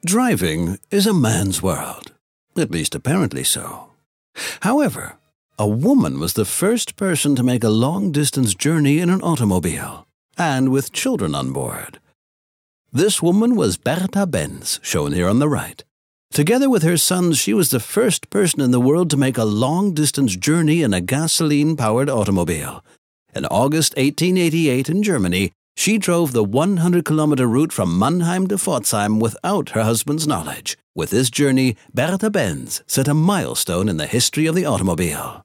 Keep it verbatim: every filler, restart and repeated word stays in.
Driving is a man's world, at least apparently so. However, a woman was the first person to make a long-distance journey in an automobile, and with children on board. This woman was Bertha Benz, shown here on the right. Together with her sons, she was the first person in the world to make a long-distance journey in a gasoline-powered automobile. In August eighteen eighty-eight in Germany, she drove the one hundred kilometer route from Mannheim to Pforzheim without her husband's knowledge. With this journey, Bertha Benz set a milestone in the history of the automobile.